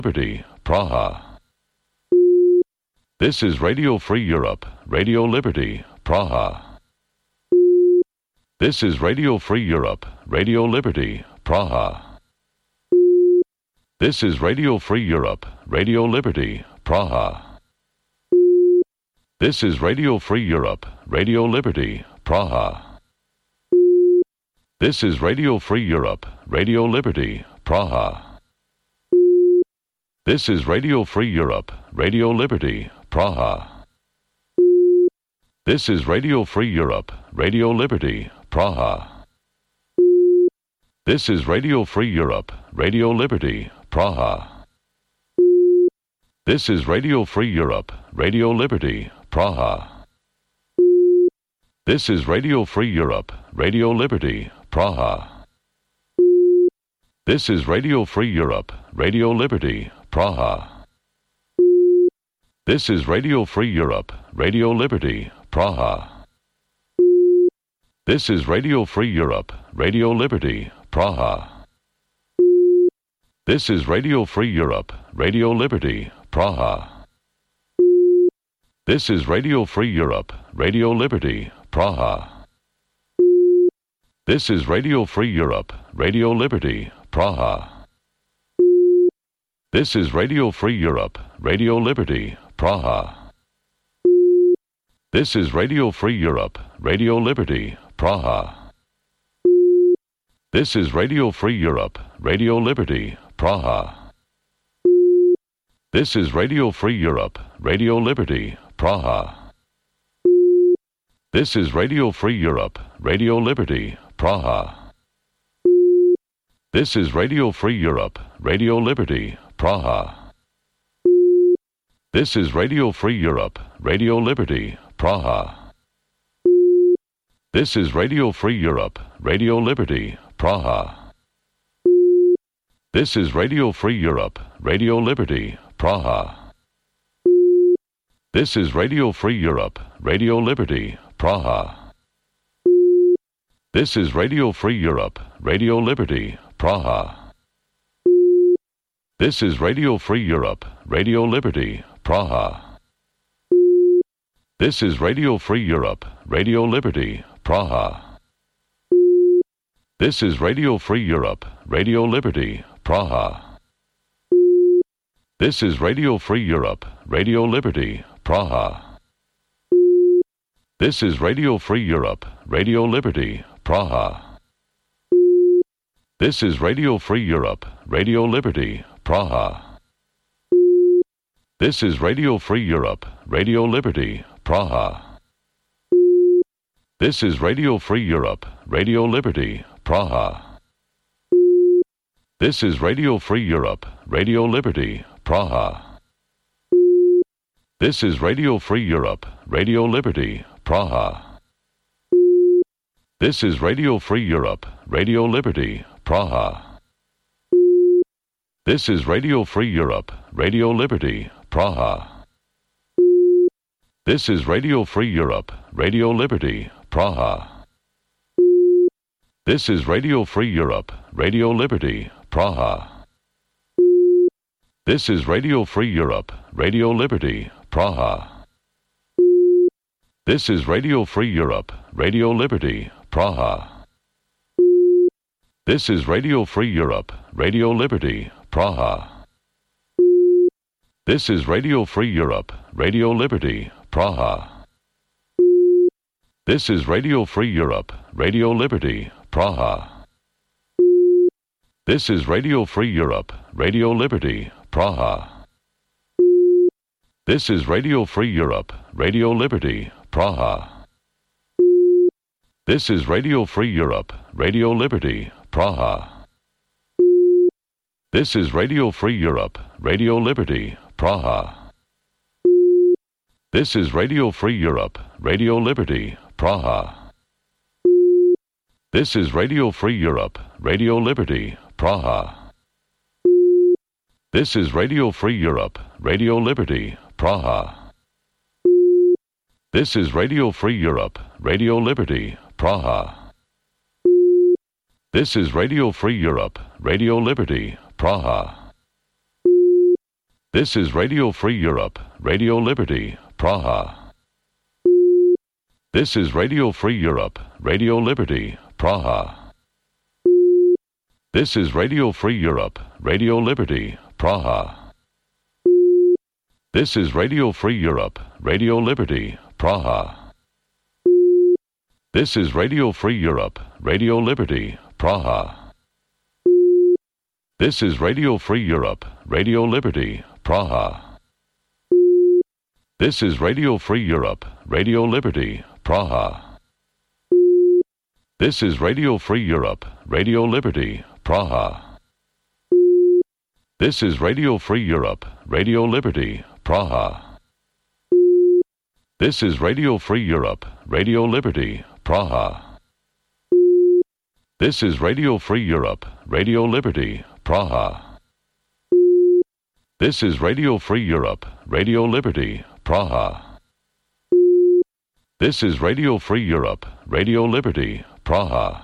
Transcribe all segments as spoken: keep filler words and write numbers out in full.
Liberty, Praha. This is Radio Free Europe, Radio Liberty, Praha. This is Radio Free Europe, Radio Liberty, Praha. This is Radio Free Europe, Radio Liberty, Praha. This is Radio Free Europe, Radio Liberty, Praha. This is Radio Free Europe, Radio Liberty, Praha. This is Radio Free Europe, Radio Liberty, Praha. This is Radio Free Europe, Radio Liberty, Praha. This is Radio Free Europe, Radio Liberty, Praha. This is Radio Free Europe, Radio Liberty, Praha. This is Radio Free Europe, Radio Liberty, Praha. This is Radio Free Europe, Radio Liberty, Praha. This is Radio Free Europe, Radio Liberty, Praha. This is Radio Free Europe, Radio Liberty, Praha. This is Radio Free Europe, Radio Liberty, Praha. This is Radio Free Europe, Radio Liberty, Praha. This is Radio Free Europe, Radio Liberty, Praha. This is Radio Free Europe, Radio Liberty, Praha. This is Radio Free Europe, Radio Liberty, Praha. This is Radio Free Europe, Radio Liberty, Praha. This is Radio Free Europe, Radio Liberty, Praha. This is Radio Free Europe, Radio Liberty, Praha. This is Radio Free Europe, Radio Liberty, Praha. This is Radio Free Europe, Radio Liberty, Praha. This is Radio Free Europe, Radio Liberty, Praha. This is Radio Free Europe, Radio Liberty, Praha. This is Radio Free Europe, Radio Liberty, Praha. This is Radio Free Europe, Radio Liberty, Praha. This is Radio Free Europe, Radio Liberty, Praha. This is Radio Free Europe, Radio Liberty, Praha. This is Radio Free Europe, Radio Liberty, Praha. This is Radio Free Europe, Radio Liberty, Praha. This is Radio Free Europe, Radio Liberty, Praha. This is Radio Free Europe, Radio Liberty, Praha. This is Radio Free Europe, Radio Liberty, Praha. This is Radio Free Europe, Radio Liberty, Praha. This is Radio Free Europe, Radio Liberty, Praha. This is Radio Free Europe, Radio Liberty, Praha. This is Radio Free Europe, Radio Liberty, Praha. This is Radio Free Europe, Radio Liberty, Praha. This is Radio Free Europe, Radio Liberty, Praha. This is Radio Free Europe, Radio Liberty, Praha. This is Radio Free Europe, Radio Liberty, Praha. This is Radio Free Europe, Radio Liberty, Praha. This is Radio Free Europe, Radio Liberty, Praha. This is Radio Free Europe, Radio Liberty, Praha. This is Radio Free Europe, Radio Liberty, Praha. This is Radio Free Europe, Radio Liberty, Praha. This is Radio Free Europe, Radio Liberty, Praha. This is Radio Free Europe, Radio Liberty, Praha. This is Radio Free Europe, Radio Liberty, Praha. This is Radio Free Europe, Radio Liberty, Praha. This is Radio Free Europe, Radio Liberty, Praha. This is Radio Free Europe, Radio Liberty, Praha. This is Radio Free Europe, Radio Liberty, Praha. This is Radio Free Europe, Radio Liberty, Praha. This is Radio Free Europe, Radio Liberty, Praha. This is Radio Free Europe, Radio Liberty, Praha. This is Radio Free Europe, Radio Liberty, Praha. This is Radio Free Europe, Radio Liberty, Praha. This is Radio Free Europe, Radio Liberty, Praha. This is Radio Free Europe, Radio Liberty, Praha. This is Radio Free Europe, Radio Liberty, Praha. This is Radio Free Europe, Radio Liberty, Praha. This is Radio Free Europe, Radio Liberty, Praha. This is Radio Free Europe, Radio Liberty, Praha. This is Radio Free Europe, Radio Liberty, Praha. This is Radio Free Europe, Radio Liberty, Praha. This is Radio Free Europe, Radio Liberty, Praha.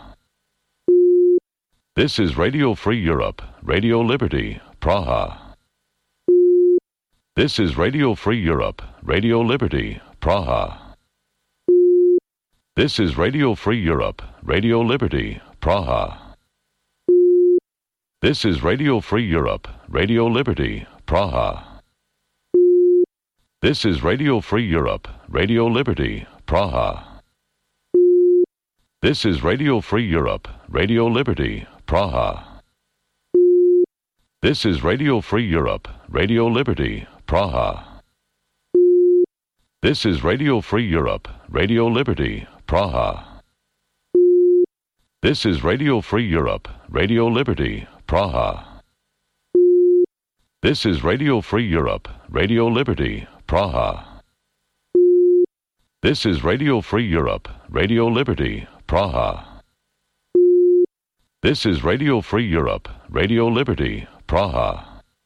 This is Radio Free Europe, Radio Liberty, Praha. This is Radio Free Europe, Radio Liberty, Praha. This is Radio Free Europe, Radio Liberty, Praha. This is Radio Free Europe, Radio Liberty, Praha. This is Radio Free Europe, Radio Liberty, Praha. This is Radio Free Europe, Radio Liberty, Praha. This is Radio Free Europe, Radio Liberty, Praha. This is Radio Free Europe, Radio Liberty, Praha. This is Radio Free Europe, Radio Liberty, Praha. This is Radio Free Europe, Radio Liberty, Praha. This is Radio Free Europe, Radio Liberty, Praha. This is Radio Free Europe, Radio Liberty, Praha.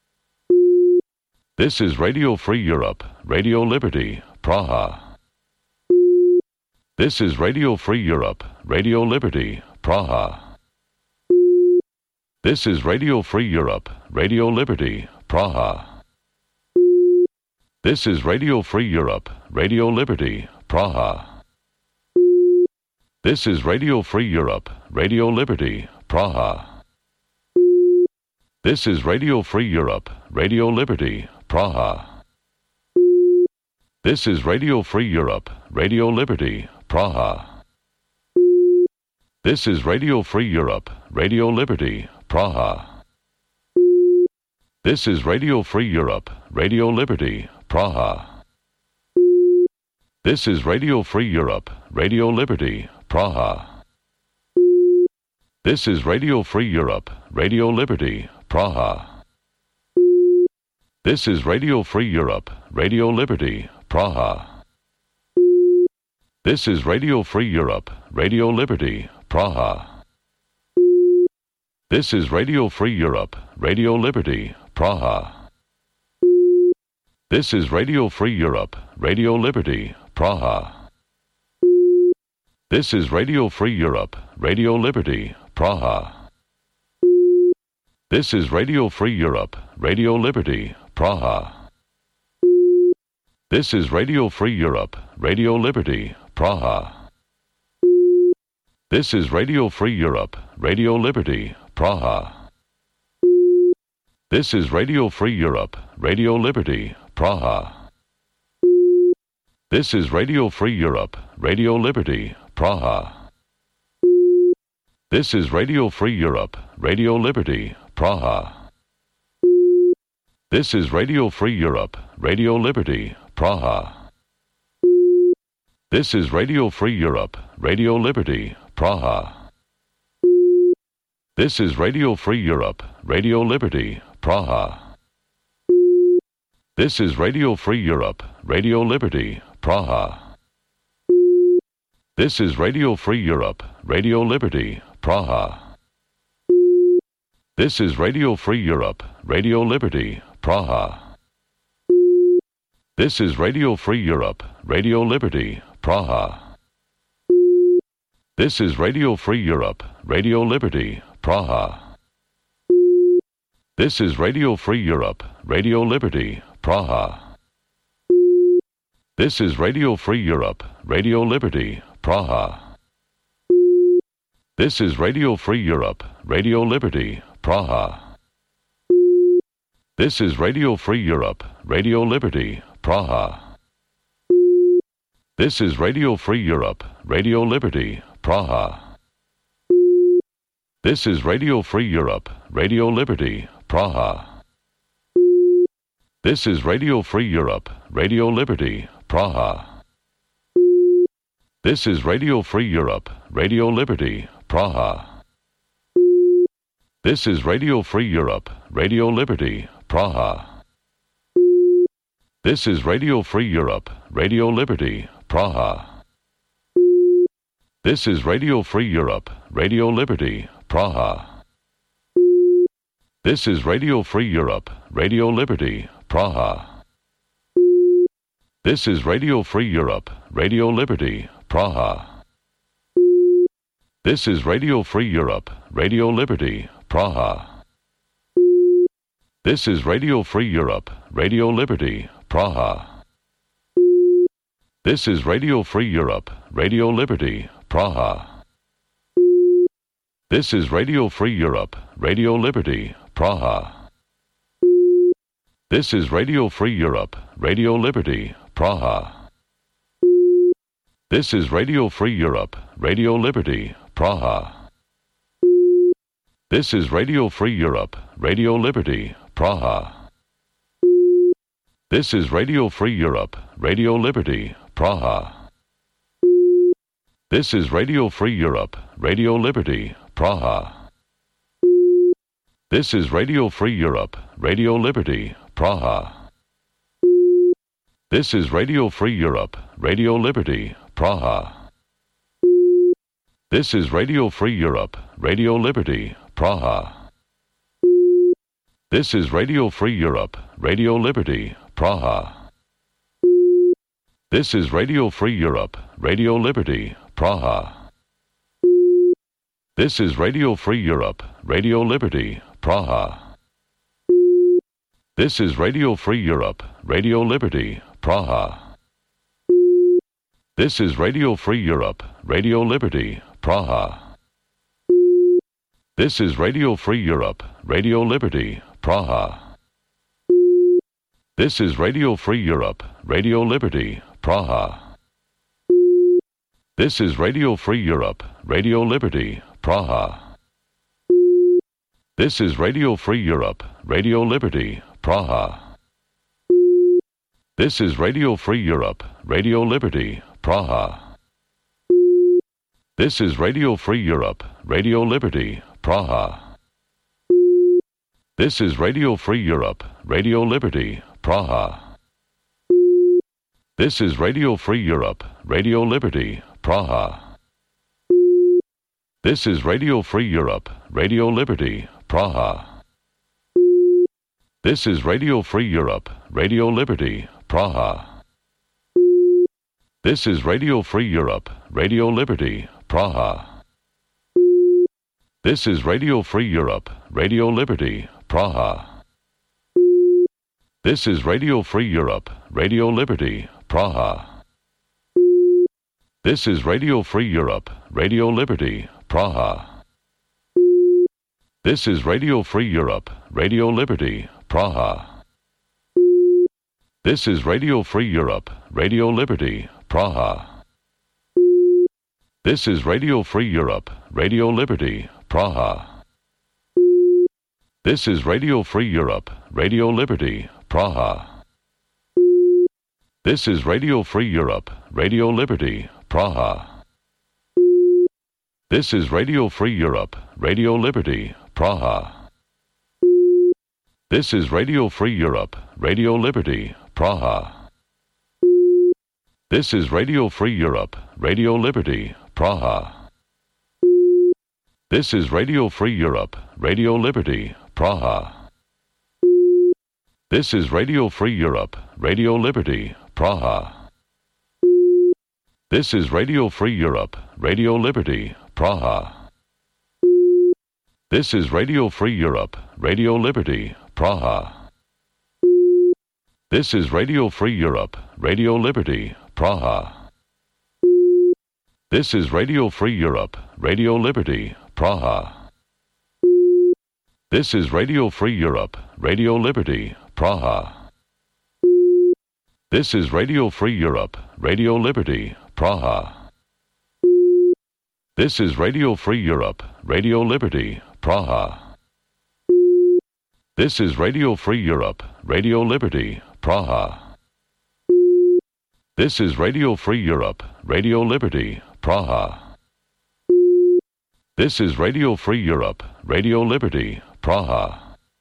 This is Radio Free Europe, Radio Liberty, Praha. This is Radio Free Europe, Radio Liberty, Praha. This is Radio Free Europe, Radio Liberty, Praha. This is Radio Free Europe, Radio Liberty, Praha. This is Radio Free Europe, Radio Liberty, Praha. This is Radio Free Europe, Radio Liberty, Praha. This is Radio Free Europe, Radio Liberty, Praha. This is Radio Free Europe, Radio Liberty, Praha. This is Radio Free Europe, Radio Liberty, Praha. This is Radio Free Europe, Radio Liberty, Praha. This is Radio Free Europe, Radio Liberty, Praha. This is Radio Free Europe, Radio Liberty, Praha. This is Radio Free Europe, Radio Liberty, Praha. This is Radio Free Europe, Radio Liberty, Praha. This is Radio Free Europe, Radio Liberty, Praha. This is Radio Free Europe, Radio Liberty, Praha. This is Radio Free Europe, Radio Liberty, Praha. This is Radio Free Europe, Radio Liberty, Praha. This is Radio Free Europe, Radio Liberty, Praha. This is Radio Free Europe, Radio Liberty, Praha. This is Radio Free Europe, Radio Liberty, Praha. This is Radio Free Europe, Radio Liberty, Praha. This is Radio Free Europe, Radio Liberty, Praha. This is Radio Free Europe, Radio Liberty, Praha. This is Radio Free Europe, Radio Liberty, Praha. This is Radio Free Europe, Radio Liberty, Praha. This is Radio Free Europe, Radio Liberty, Praha. This is Radio Free Europe, Radio Liberty, Praha. This is Radio Free Europe, Radio Liberty, Praha. This is Radio Free Europe, Radio Liberty, Praha. This is Radio Free Europe, Radio Liberty, Praha. This is Radio Free Europe, Radio Liberty, Praha. This is Radio Free Europe, Radio Liberty, Praha. This is Radio Free Europe, Radio Liberty, Praha. This is Radio Free Europe, Radio Liberty, Praha. This is Radio Free Europe, Radio Liberty, Praha. This is Radio Free Europe, Radio Liberty, Praha. This is Radio Free Europe, Radio Liberty, Praha. This is Radio Free Europe, Radio Liberty, Praha. This is Radio Free Europe, Radio Liberty, Praha. This is Radio Free Europe, Radio Liberty, Praha. This is Radio Free Europe, Radio Liberty, Praha. This is Radio Free Europe, Radio Liberty, Praha. This is Radio Free Europe, Radio Liberty, Praha. This is Radio Free Europe, Radio Liberty, Praha. This is Radio Free Europe, Radio Liberty, Praha. This is Radio Free Europe, Radio Liberty, Praha. This is Radio Free Europe, Radio Liberty, Praha. This is Radio Free Europe, Radio Liberty, Praha. This is Radio Free Europe, Radio Liberty, Praha. This is Radio Free Europe, Radio Liberty, Praha. This is Radio Free Europe, Radio Liberty, Praha. This is Radio Free Europe, Radio Liberty, Praha. This is Radio Free Europe, Radio Liberty, Praha. This is Radio Free Europe, Radio Liberty, Praha. This is Radio Free Europe, Radio Liberty, Praha. This is Radio Free Europe, Radio Liberty, Praha. This is Radio Free Europe, Radio Liberty, Praha. This is Radio Free Europe, Radio Liberty, Praha. This is Radio Free Europe, Radio Liberty, Praha. This is Radio Free Europe, Radio Liberty, Praha. This is Radio Free Europe, Radio Liberty, Praha. This is Radio Free Europe, Radio Liberty, Praha. This is Radio Free Europe, Radio Liberty, Praha. This is Radio Free Europe, Radio Liberty, Praha. This is Radio Free Europe, Radio Liberty, Praha. This is Radio Free Europe, Radio Liberty, Praha. This is Radio Free Europe, Radio Liberty, Praha. This is Radio Free Europe, Radio Liberty, Praha. This is Radio Free Europe, Radio Liberty, Praha. This is Radio Free Europe, Radio Liberty, Praha. This is Radio Free Europe, Radio Liberty, Praha. This is Radio Free Europe, Radio Liberty, Praha. This is Radio Free Europe, Radio Liberty, Praha. This is Radio Free Europe, Radio Liberty, Praha. This is Radio Free Europe, Radio Liberty, Praha. This is Radio Free Europe, Radio Liberty, Praha. This is Radio Free Europe, Radio Liberty, Praha. This is Radio Free Europe, Radio Liberty, Praha. This is Radio Free Europe, Radio Liberty, Praha. This is Radio Free Europe, Radio Liberty, Praha. This is Radio Free Europe, Radio Liberty, Praha. This is Radio Free Europe, Radio Liberty, Praha. This is Radio Free Europe, Radio Liberty, Praha. This is Radio Free Europe, Radio Liberty, Praha. This is Radio Free Europe, Radio Liberty, Praha. This is Radio Free Europe, Radio Liberty, Praha. This is Radio Free Europe, Radio Liberty, Praha. This is Radio Free Europe, Radio Liberty, Praha. This is Radio Free Europe, Radio Liberty, Praha. This is Radio Free Europe, Radio Liberty, Praha. This is Radio Free Europe, Radio Liberty, Praha. This is Radio Free Europe, Radio Liberty, Praha. This is Radio Free Europe, Radio Liberty, Praha.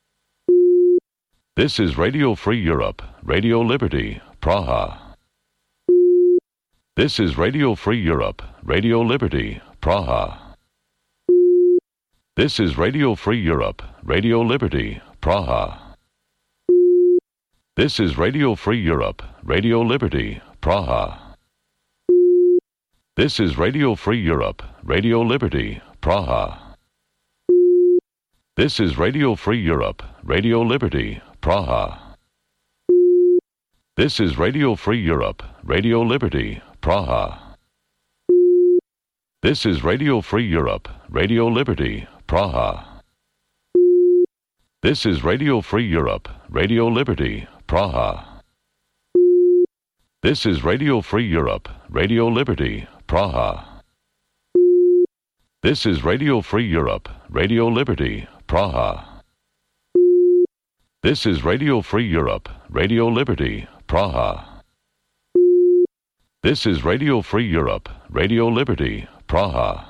This is Radio Free Europe, Radio Liberty, Praha. This is Radio Free Europe, Radio Liberty, Praha. This is Radio Free Europe, Radio Liberty, Praha. This is Radio Free Europe, Radio Liberty, Praha. This is Radio Free Europe, Radio Liberty, Praha. This is Radio Free Europe, Radio Liberty, Praha. This is Radio Free Europe, Radio Liberty, Praha. This is Radio Free Europe, Radio Liberty, Praha. This is Radio Free Europe, Radio Liberty, Praha. This is Radio Free Europe, Radio Liberty, Praha. This is Radio Free Europe, Radio Liberty, Praha. This is Radio Free Europe, Radio Liberty, Praha. This is Radio Free Europe, Radio Liberty, Praha.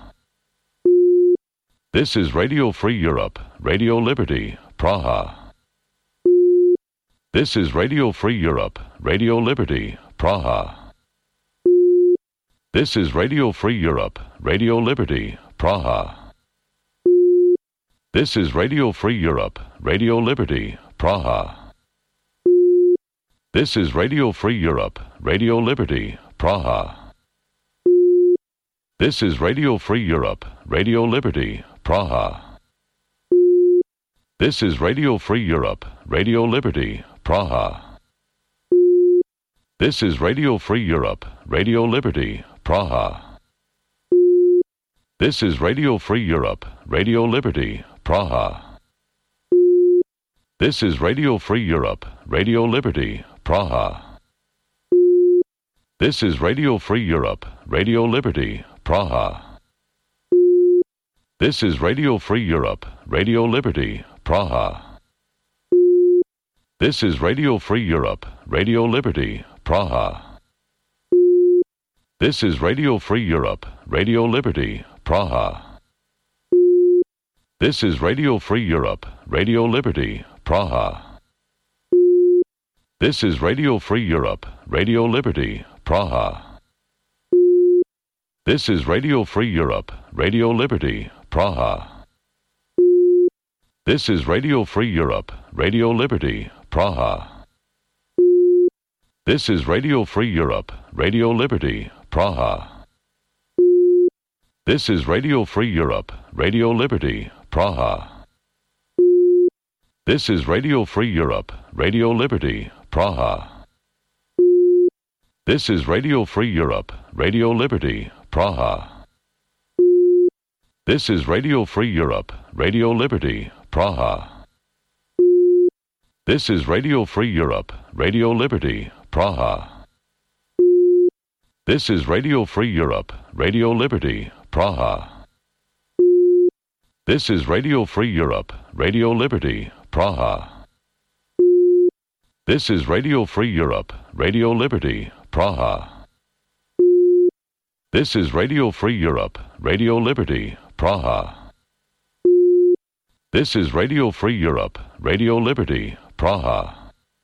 This is Radio Free Europe, Radio Liberty, Praha. This is Radio Free Europe, Radio Liberty, Praha. This is Radio Free Europe, Radio Liberty, Praha. This is Radio Free Europe, Radio Liberty, Praha. This is Radio Free Europe, Radio Liberty, Praha. This is Radio Free Europe, Radio Liberty, Praha. This is Radio Free Europe, Radio Liberty, Praha. This is Radio Free Europe, Radio Liberty, Praha. This is Radio Free Europe, Radio Liberty, Praha. This is Radio Free Europe, Radio Liberty, Praha. This is Radio Free Europe, Radio Liberty, Praha. This is Radio Free Europe, Radio Liberty, Praha. This is Radio Free Europe, Radio Liberty, Praha. This is Radio Free Europe, Radio Liberty, Praha. This is Radio Free Europe, Radio Liberty, Praha. This is Radio Free Europe, Radio Liberty, Praha. This is Radio Free Europe, Radio Liberty, Praha. This is Radio Free Europe, Radio Liberty, Praha. This is Radio Free Europe, Radio Liberty, Praha. This is Radio Free Europe, Radio Liberty, Praha. This is Radio Free Europe, Radio Liberty, Praha. This is Radio Free Europe, Radio Liberty, Praha. This is Radio Free Europe, Radio Liberty, Praha. This is Radio Free Europe, Radio Liberty, Praha. This is Radio Free Europe, Radio Liberty, Praha. This is Radio Free Europe, Radio Liberty, Praha. This is Radio Free Europe, Radio Liberty, Praha. This is Radio Free Europe, Radio Liberty, Praha. This is Radio Free Europe, Radio Liberty, Praha.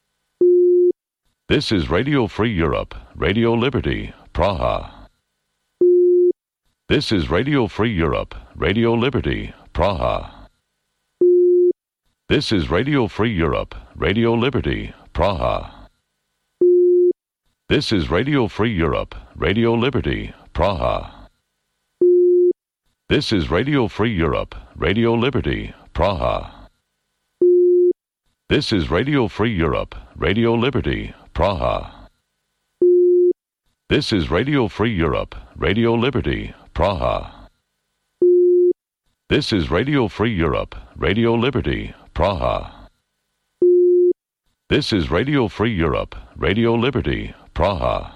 This is Radio Free Europe, Radio Liberty, Praha. This is Radio Free Europe, Radio Liberty, Praha. This is Radio Free Europe, Radio Liberty, Praha. This is Radio Free Europe, Radio Liberty, Praha. This is Radio Free Europe, Radio Liberty, Praha. This is Radio Free Europe, Radio Liberty, Praha. This is Radio Free Europe, Radio Liberty, Praha. This is Radio Free Europe, Radio Liberty, Praha. This is Radio Free Europe, Radio Liberty, Praha.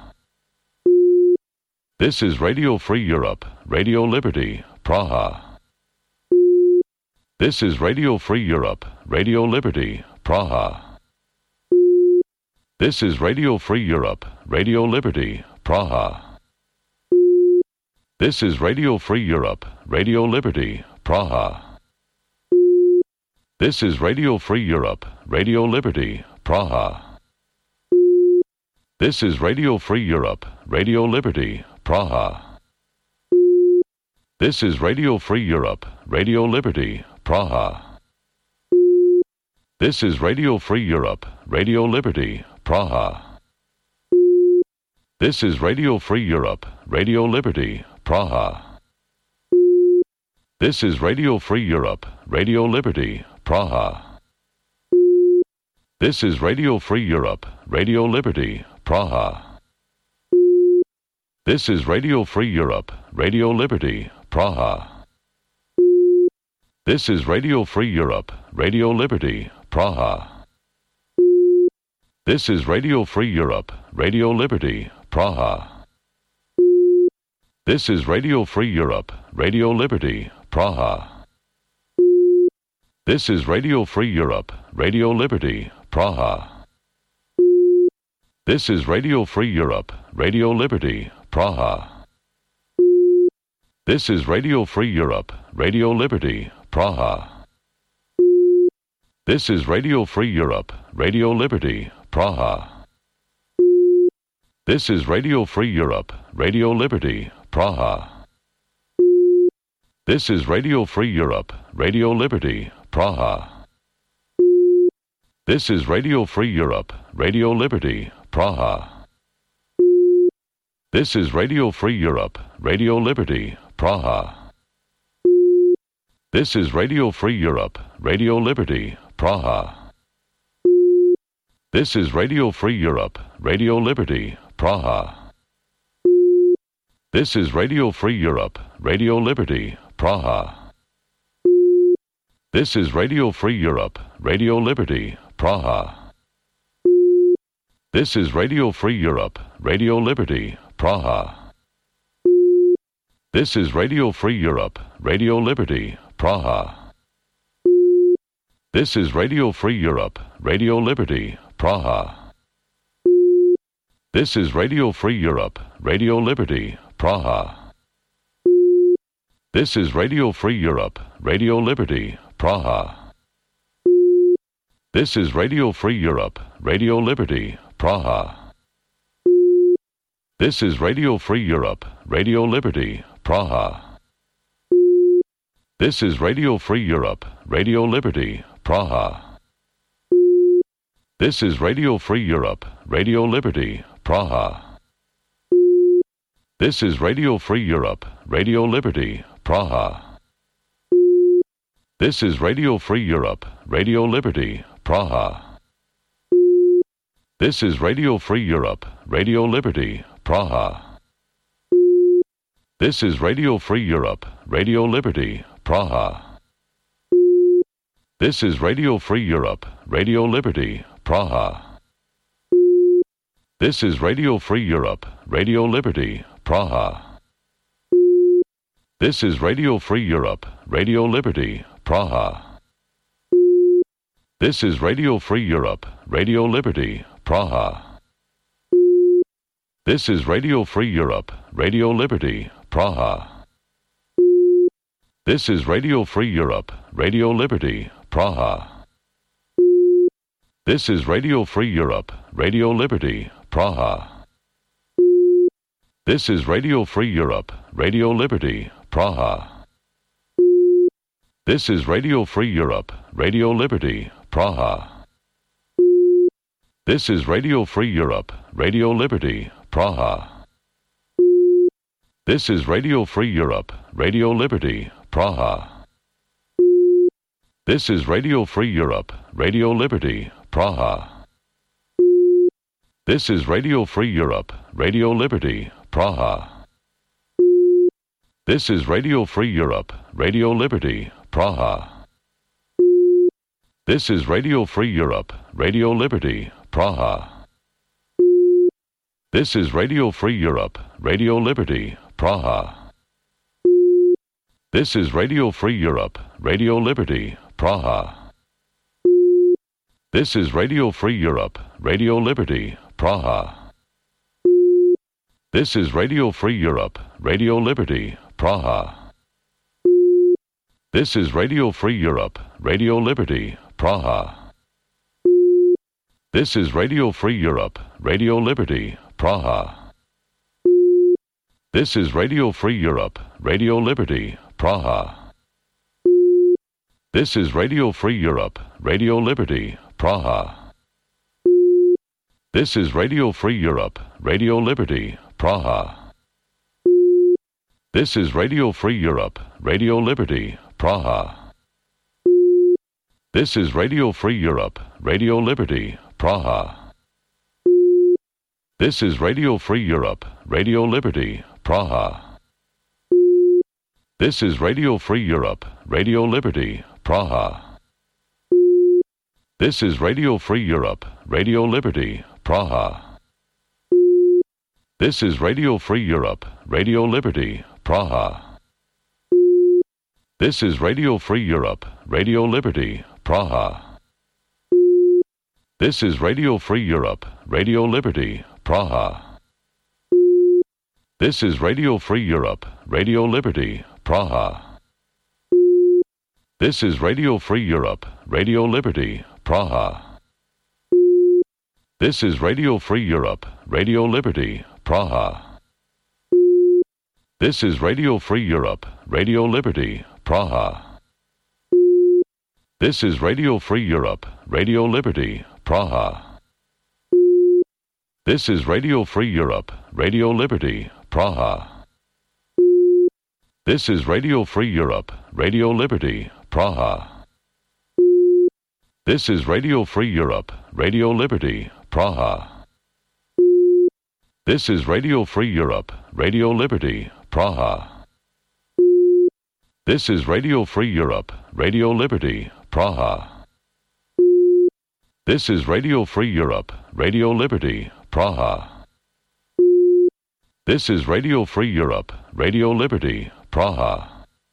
This is Radio Free Europe, Radio Liberty, Praha. This is Radio Free Europe, Radio Liberty, Praha. This is Radio Free Europe, Radio Liberty, Praha. This is Radio Free Europe, Radio Liberty, Praha. This is Radio Free Europe, Radio Liberty, Praha. This is Radio Free Europe, Radio Liberty, Praha. This is Radio Free Europe, Radio Liberty, Praha. This is Radio Free Europe, Radio Liberty, Praha. This is Radio Free Europe, Radio Liberty, Praha. This is Radio Free Europe, Radio Liberty, Praha. This is Radio Free Europe, Radio Liberty, Praha. This is Radio Free Europe, Radio Liberty, Praha. This is Radio Free Europe, Radio Liberty, Praha. This is Radio Free Europe, Radio Liberty, Praha. This is Radio Free Europe, Radio Liberty, Praha. This is Radio Free Europe, Radio Liberty, Praha. This is Radio Free Europe, Radio Liberty, Praha. This is Radio Free Europe, Radio Liberty, Praha. This is Radio Free Europe, Radio Liberty, Praha. This is Radio Free Europe, Radio Liberty, Praha. This is Radio Free Europe, Radio Liberty, Praha. This is Radio Free Europe, Radio Liberty, Praha. This is Radio Free Europe, Radio Liberty, Praha. This is Radio Free Europe, Radio Liberty, Praha. This is Radio Free Europe, Radio Liberty, Praha. This is Radio Free Europe, Radio Liberty, Praha. This is Radio Free Europe, Radio Liberty, Praha. This is Radio Free Europe, Radio Liberty, Praha. This is Radio Free Europe, Radio Liberty, Praha. This is Radio Free Europe, Radio Liberty, Praha. This is Radio Free Europe, Radio Liberty, Praha. This is Radio Free Europe, Radio Liberty, Praha. This is Radio Free Europe, Radio Liberty, Praha. This is Radio Free Europe, Radio Liberty, Praha. This is Radio Free Europe, Radio Liberty, Praha. This is Radio Free Europe, Radio Liberty, Praha. This is Radio Free Europe, Radio Liberty, Praha. This is Radio Free Europe, Radio Liberty, Praha. This is Radio Free Europe, Radio Liberty, Praha. This is Radio Free Europe, Radio Liberty, Praha. This is Radio Free Europe, Radio Liberty, Praha. This is Radio Free Europe, Radio Liberty, Praha. This is Radio Free Europe, Radio Liberty, Praha. This is Radio Free Europe, Radio Liberty, Praha. This is Radio Free Europe, Radio Liberty, Praha. This is Radio Free Europe, Radio Liberty, Praha. This is Radio Free Europe, Radio Liberty, Praha. This is Radio Free Europe, Radio Liberty, Praha. This is Radio Free Europe, Radio Liberty, Praha. This is Radio Free Europe, Radio Liberty, Praha. This is Radio Free Europe, Radio Liberty, Praha. This is Radio Free Europe, Radio Liberty, Praha. This is Radio Free Europe, Radio Liberty, Praha. This is Radio Free Europe, Radio Liberty, Praha. This is Radio Free Europe, Radio Liberty, Praha. This is Radio Free Europe, Radio Liberty, Praha. This is Radio Free Europe, Radio Liberty, Praha. This is Radio Free Europe, Radio Liberty, Praha. This is Radio Free Europe, Radio Liberty, Praha. This is Radio Free Europe, Radio Liberty, Praha. This is Radio Free Europe, Radio Liberty, Praha. This is Radio Free Europe, Radio Liberty, Praha. This is Radio Free Europe, Radio Liberty, Praha. This is Radio Free Europe, Radio Liberty, Praha. This is Radio Free Europe, Radio Liberty, Praha. This is Radio Free Europe, Radio Liberty, Praha. This is Radio Free Europe, Radio Liberty, Praha. This is Radio Free Europe, Radio Liberty, Praha. This is Radio Free Europe, Radio Liberty, Praha. This is Radio Free Europe, Radio Liberty, Praha. This is Radio Free Europe, Radio Liberty, Praha. This is Radio Free Europe, Radio Liberty, Praha. This is Radio Free Europe, Radio Liberty, Praha. This is Radio Free Europe, Radio Liberty, Praha. This is Radio Free Europe, Radio Liberty, Praha. This is Radio Free Europe, Radio Liberty, Praha. This is Radio Free Europe, Radio Liberty, Praha. This is Radio Free Europe, Radio Liberty, Praha. This is Radio Free Europe, Radio Liberty, Praha. This is Radio Free Europe, Radio Liberty, Praha. This is Radio Free Europe, Radio Liberty, Praha. This is Radio Free Europe, Radio Liberty, Praha. This is Radio Free Europe, Radio Liberty, Praha. This is Radio Free Europe, Radio Liberty, Praha.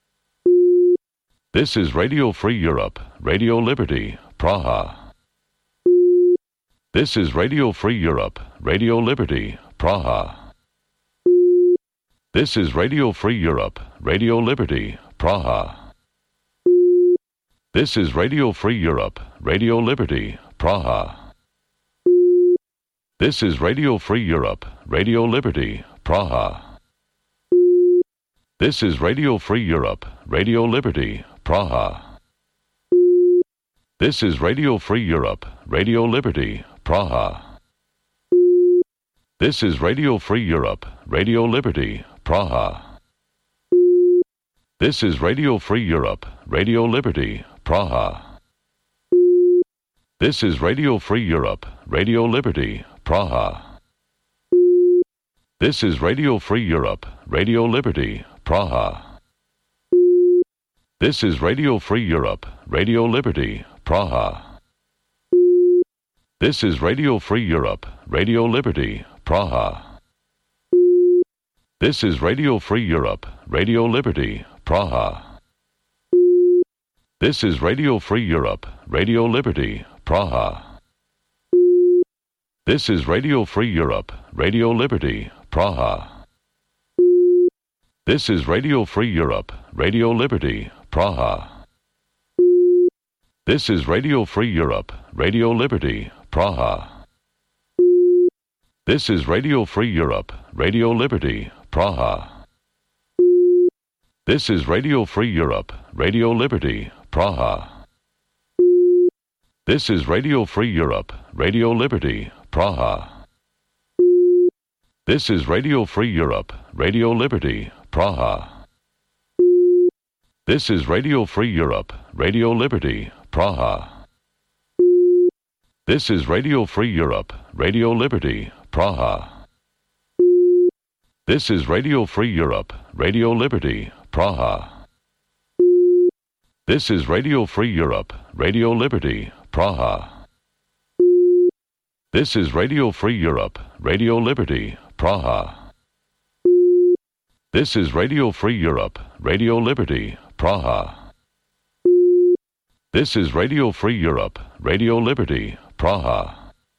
This is Radio Free Europe, Radio Liberty, Praha. This is Radio Free Europe, Radio Liberty, Praha. This is Radio Free Europe, Radio Liberty, Praha. This is Radio Free Europe, Radio Liberty, Praha. This is Radio Free Europe, Radio Liberty, Praha. This is Radio Free Europe, Radio Liberty, Praha. This is Radio Free Europe, Radio Liberty, Praha. This is Radio Free Europe, Radio Liberty, Praha. This is Radio Free Europe, Radio Liberty, Praha. This is Radio Free Europe, Radio Liberty, Praha. This is Radio Free Europe, Radio Liberty, Praha. This is Radio Free Europe, Radio Liberty, Praha. This is Radio Free Europe, Radio Liberty, Praha. This is Radio Free Europe, Radio Liberty, Praha. This is Radio Free Europe, Radio Liberty, Praha. This is Radio Free Europe, Radio Liberty, Praha. This is Radio Free Europe, Radio Liberty, Praha. This is Radio Free Europe, Radio Liberty, Praha. This is Radio Free Europe, Radio Liberty, Praha. This is Radio Free Europe, Radio Liberty, Praha. This is Radio Free Europe, Radio Liberty, Praha. This is Radio Free Europe, Radio Liberty, Praha. This is Radio Free Europe, Radio Liberty, Praha. This is Radio Free Europe, Radio Liberty, Praha. This is Radio Free Europe, Radio Liberty, Praha. This is Radio Free Europe, Radio Liberty, Praha. This is Radio Free Europe, Radio Liberty, Praha. This is Radio Free Europe, Radio Liberty, Praha. This is Radio Free Europe, Radio Liberty, Praha.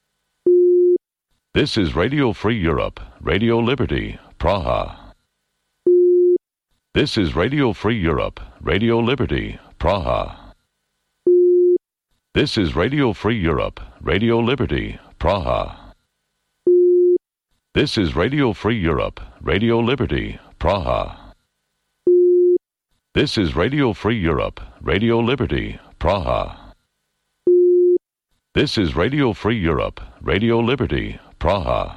This is Radio Free Europe, Radio Liberty, Praha. This is Radio Free Europe, Radio Liberty, Praha. This is Radio Free Europe, Radio Liberty, Praha. This is Radio Free Europe, Radio Liberty, Praha. This is Radio Free Europe, Radio Liberty, Praha. This is Radio Free Europe, Radio Liberty, Praha.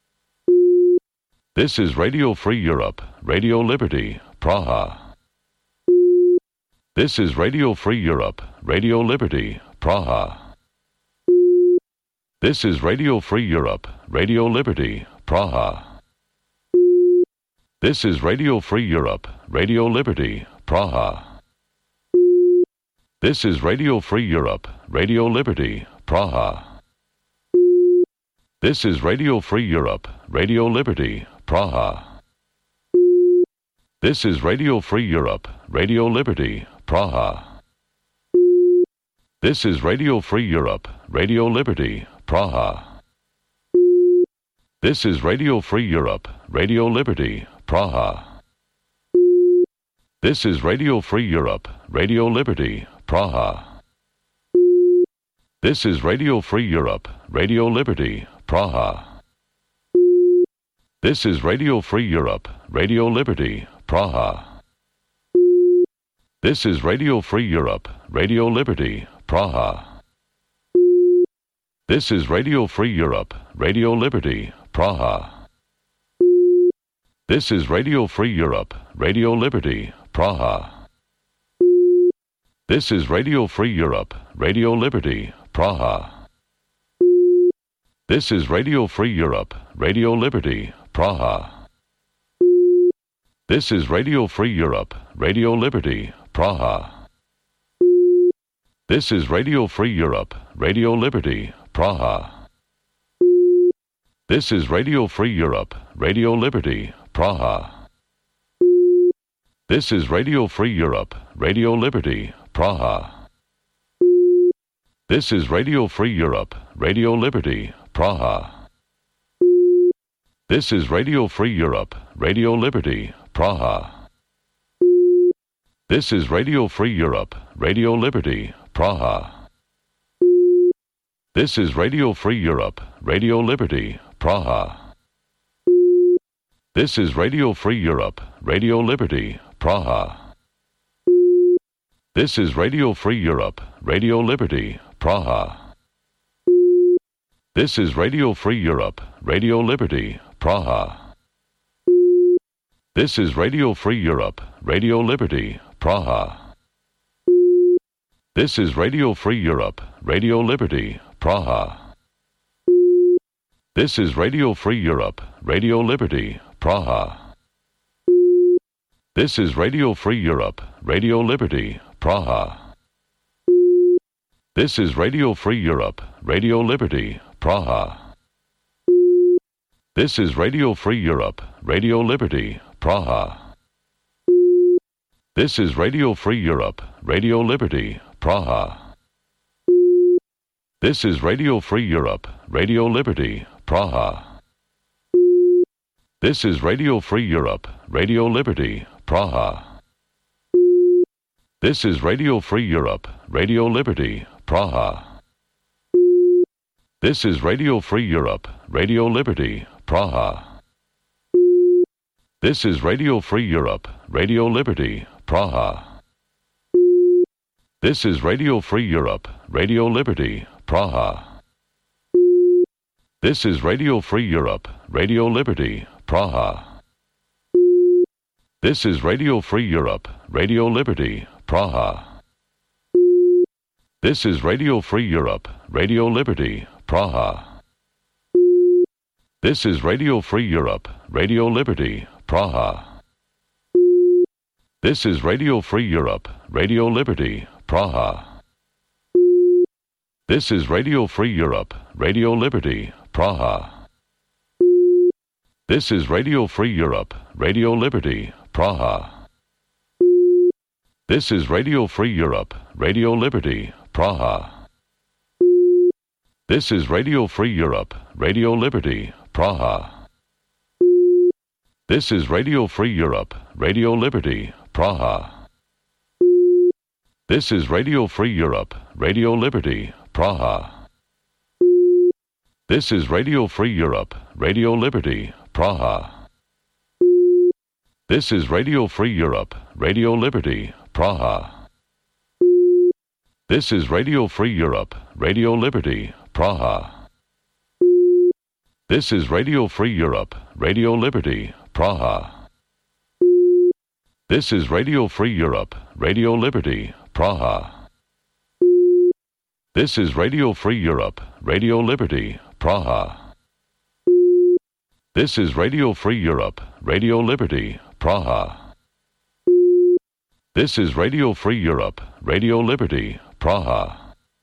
This is Radio Free Europe, Radio Liberty, Praha. This is Radio Free Europe, Radio Liberty, Praha. This is Radio Free Europe, Radio Liberty, Praha. This is Radio Free Europe, Radio Liberty, Praha. This is Radio Free Europe, Radio Liberty, Praha. This is Radio Free Europe, Radio Liberty, Praha. This is Radio Free Europe, Radio Liberty, Praha. This is Radio Free Europe, Radio Liberty, Praha. This is Radio Free Europe, Radio Liberty, Praha. This is Radio Free Europe, Radio Liberty, Praha. This is Radio Free Europe, Radio Liberty, Praha. This is Radio Free Europe, Radio Liberty, Praha. This is Radio Free Europe, Radio Liberty, Praha. This is Radio Free Europe, Radio Liberty, Praha. This is Radio Free Europe, Radio Liberty, Praha. This is Radio Free Europe, Radio Liberty, Praha. This is Radio Free Europe, Radio Liberty, Praha. This is Radio Free Europe, Radio Liberty, Praha. This is Radio Free Europe, Radio Liberty, Praha. This is Radio Free Europe, Radio Liberty, Praha. This is Radio Free Europe, Radio Liberty, Praha. This is Radio Free Europe, Radio Liberty, Praha. This is Radio Free Europe, Radio Liberty, Praha. This is Radio Free Europe, Radio Liberty, Praha. This is Radio Free Europe, Radio Liberty, Praha. This is Radio Free Europe, Radio Liberty, Praha. This is Radio Free Europe, Radio Liberty, Praha. This is Radio Free Europe, Radio Liberty, Praha. This is Radio Free Europe, Radio Liberty, Praha. This is Radio Free Europe, Radio Liberty, Praha. This is Radio Free Europe, Radio Liberty, Praha. This is Radio Free Europe, Radio Liberty, Praha. This is Radio Free Europe, Radio Liberty, Praha. This is Radio Free Europe, Radio Liberty, Praha. This is Radio Free Europe, Radio Liberty, Praha. This is Radio Free Europe, Radio Liberty, Praha. This is Radio Free Europe, Radio Liberty, Praha. This is Radio Free Europe, Radio Liberty, Praha. This is Radio Free Europe, Radio Liberty, Praha. This is Radio Free Europe, Radio Liberty, Praha. This is Radio Free Europe, Radio Liberty, Praha. This is Radio Free Europe, Radio Liberty, Praha. This is Radio Free Europe, Radio Liberty, Praha. This is Radio Free Europe, Radio Liberty, Praha. This is Radio Free Europe, Radio Liberty, Praha. This is Radio Free Europe, Radio Liberty, Praha. This is Radio Free Europe, Radio Liberty, Praha. This is Radio Free Europe, Radio Liberty, Praha. This is Radio Free Europe, Radio Liberty, Praha. This is Radio Free Europe, Radio Liberty, Praha. This is Radio Free Europe, Radio Liberty, Praha. This is Radio Free Europe, Radio Liberty, Praha. This is Radio Free Europe, Radio Liberty, Praha. This is Radio Free Europe, Radio Liberty, Praha. This is Radio Free Europe, Radio Liberty, Praha. This is Radio Free Europe, Radio Liberty, Praha. This is Radio Free Europe, Radio Liberty, Praha. This is Radio Free Europe, Radio Liberty, Praha. This is Radio Free Europe, Radio Liberty, Praha. This is Radio Free Europe, Radio Liberty, Praha.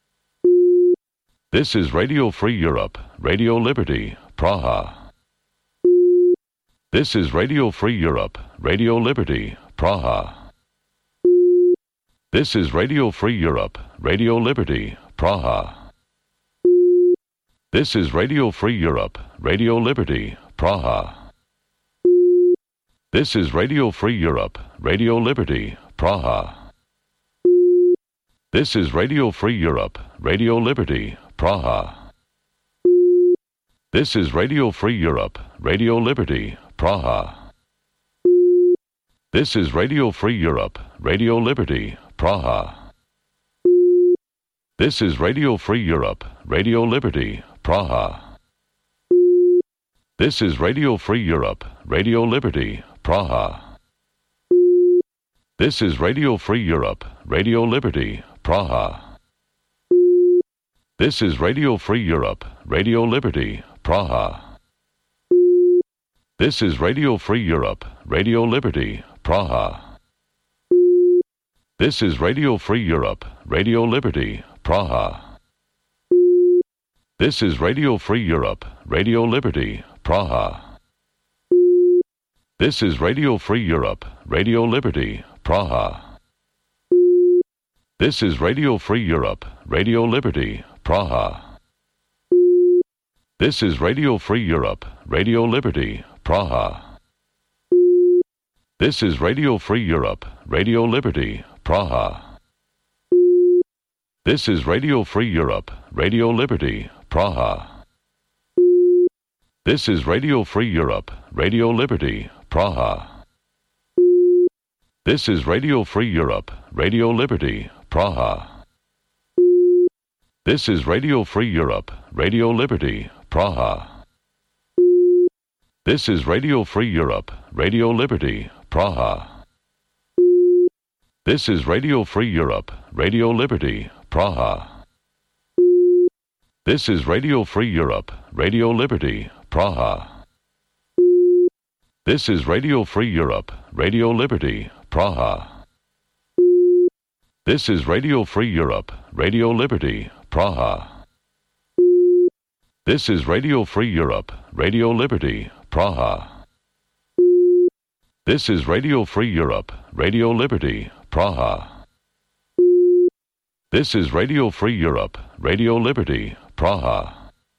This is Radio Free Europe, Radio Liberty, Praha. This is Radio Free Europe, Radio Liberty, Praha. This is Radio Free Europe, Radio Liberty, Praha. This is Radio Free Europe, Radio Liberty, Praha. This is Radio Free Europe, Radio Liberty, Praha. This is Radio Free Europe, Radio Liberty, Praha. This is Radio Free Europe, Radio Liberty, Praha. This is Radio Free Europe, Radio Liberty, Praha. This is Radio Free Europe, Radio Liberty, Praha. This is Radio Free Europe, Radio Liberty, Praha. This is Radio Free Europe, Radio Liberty, Praha. This is Radio Free Europe, Radio Liberty, Praha. This is Radio Free Europe, Radio Liberty, Praha. This is Radio Free Europe, Radio Liberty, Praha. This is Radio Free Europe, Radio Liberty, Praha. This is Radio Free Europe, Radio Liberty, Praha. This is Radio Free Europe, Radio Liberty, Praha. This is Radio Free Europe, Radio Liberty, Praha. This is Radio Free Europe, Radio Liberty, Praha. This is Radio Free Europe, Radio Liberty, Praha. This is Radio Free Europe, Radio Liberty, Praha. This is Radio Free Europe, Radio Liberty, Praha. This is Radio Free Europe, Radio Liberty, Praha. This is Radio Free Europe, Radio Liberty, Praha. This is Radio Free Europe, Radio Liberty, Praha. This is Radio Free Europe, Radio Liberty, Praha. This is Radio Free Europe, Radio Liberty, Praha. This is Radio Free Europe, Radio Liberty, Praha. This is Radio Free Europe, Radio Liberty, Praha. This is Radio Free Europe, Radio Liberty, Praha. This is Radio Free Europe, Radio Liberty, Praha.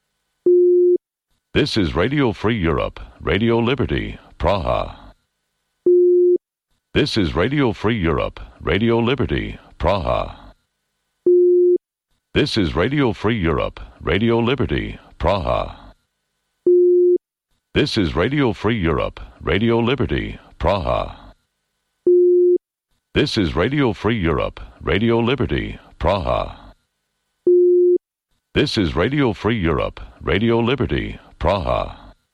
This is Radio Free Europe, Radio Liberty, Praha. This is Radio Free Europe, Radio Liberty, Praha. This is Radio Free Europe, Radio Liberty, Praha. This is Radio Free Europe, Radio Liberty, Praha. This is Radio Free Europe, Radio Liberty, Praha. This is Radio Free Europe, Radio Liberty, Praha.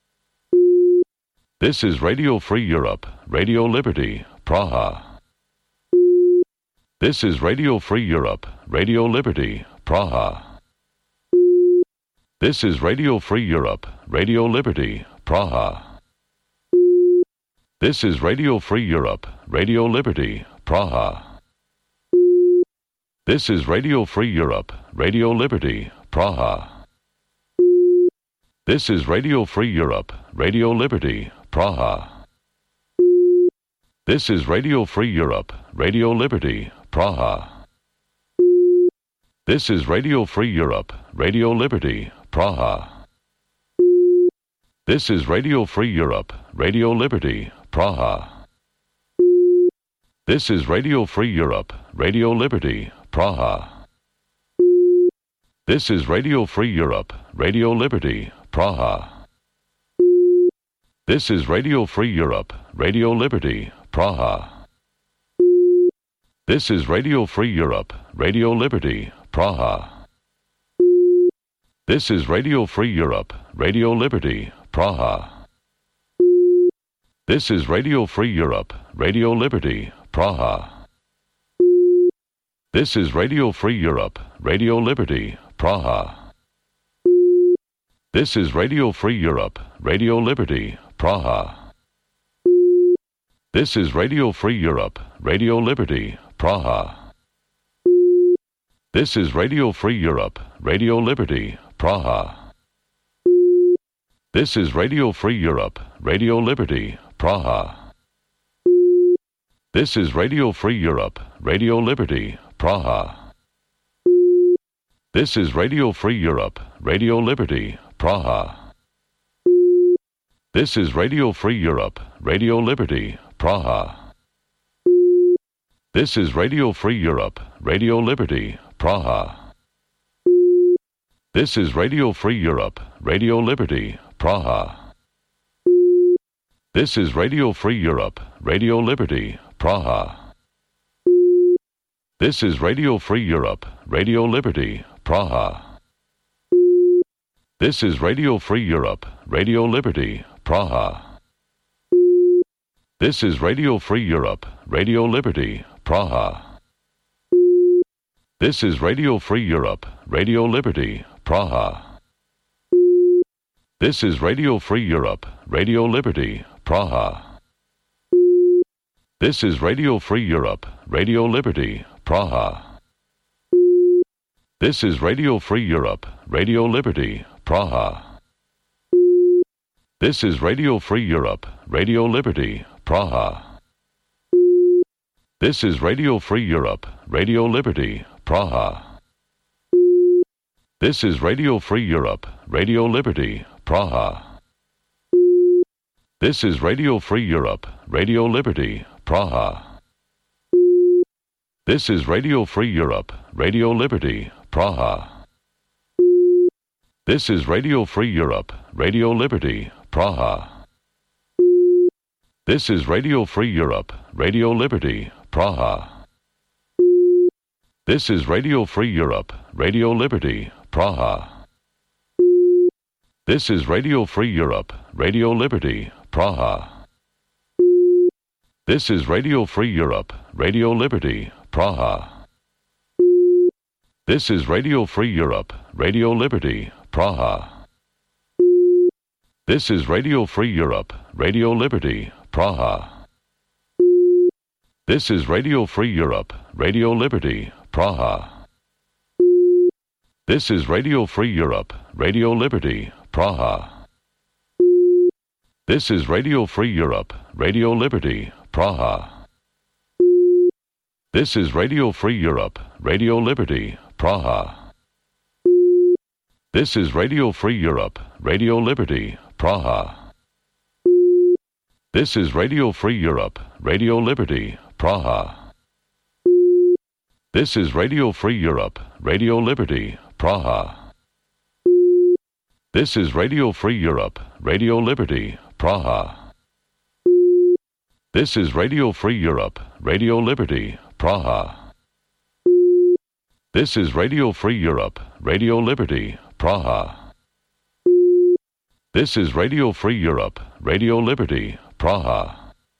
This is Radio Free Europe, Radio Liberty, Praha. This is Radio Free Europe, Radio Liberty, Praha. This is Radio Free Europe, Radio Liberty, Praha. This is Radio Free Europe, Radio Liberty, Praha. This is Radio Free Europe, Radio Liberty, Praha. This is Radio Free Europe, Radio Liberty, Praha. This is Radio Free Europe, Radio Liberty, Praha. This is Radio Free Europe, Radio Liberty, Praha. This is Radio Free Europe, Radio Liberty, Praha. This is Radio Free Europe, Radio Liberty, Praha. This is Radio Free Europe, Radio Liberty, Praha. This is Radio Free Europe, Radio Liberty, Praha. This is Radio Free Europe, Radio Liberty, Praha. This is Radio Free Europe, Radio Liberty, Praha. This is Radio Free Europe, Radio Liberty, Praha. This is Radio Free Europe, Radio Liberty, Praha. This is Radio Free Europe, Radio Liberty, Praha. This is Radio Free Europe, Radio Liberty, Praha. This is Radio Free Europe, Radio Liberty, Praha. This is Radio Free Europe, Radio Liberty, Praha. This is Radio Free Europe, Radio Liberty, Praha. This is Radio Free Europe, Radio Liberty, Praha. This is Radio Free Europe, Radio Liberty, Praha. This is Radio Free Europe, Radio Liberty, Praha. This is Radio Free Europe, Radio Liberty, Praha. This is Radio Free Europe, Radio Liberty, Praha. This is Radio Free Europe, Radio Liberty, Praha. This is Radio Free Europe, Radio Liberty, Praha. This is Radio Free Europe, Radio Liberty, Praha. This is Radio Free Europe, Radio Liberty, Praha. This is Radio Free Europe, Radio Liberty, Praha. This is Radio Free Europe, Radio Liberty, Praha. This is Radio Free Europe, Radio Liberty, Praha. This is Radio Free Europe, Radio Liberty, Praha. This is Radio Free Europe, Radio Liberty, Praha. This is Radio Free Europe, Radio Liberty, Praha. This is Radio Free Europe, Radio Liberty, Praha. This is Radio Free Europe, Radio Liberty, Praha. This is Radio Free Europe, Radio Liberty, Praha. This is Radio Free Europe, Radio Liberty, Praha. This is Radio Free Europe, Radio Liberty, Praha. This is Radio Free Europe, Radio Liberty, Praha. This is Radio Free Europe, Radio Liberty, Praha. This is Radio Free Europe, Radio Liberty, Praha. This is Radio Free Europe, Radio Liberty, Praha. This is Radio Free Europe, Radio Liberty, Praha. This is Radio Free Europe, Radio Liberty, Praha. This is Radio Free Europe, Radio Liberty, Praha. This is Radio Free Europe, Radio Liberty, Praha. This is Radio Free Europe, Radio Liberty, Praha. This is Radio Free Europe, Radio Liberty, Praha. This is Radio Free Europe, Radio Liberty, Praha. This is Radio Free Europe, Radio Liberty, Praha. This is Radio Free Europe, Radio Liberty, Praha. This is Radio Free Europe, Radio Liberty, Praha. This is Radio Free Europe, Radio Liberty, Praha.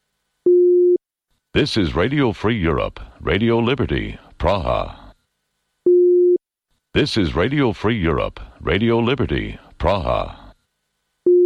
This is Radio Free Europe, Radio Liberty, Praha. This is Radio Free Europe, Radio Liberty, Praha.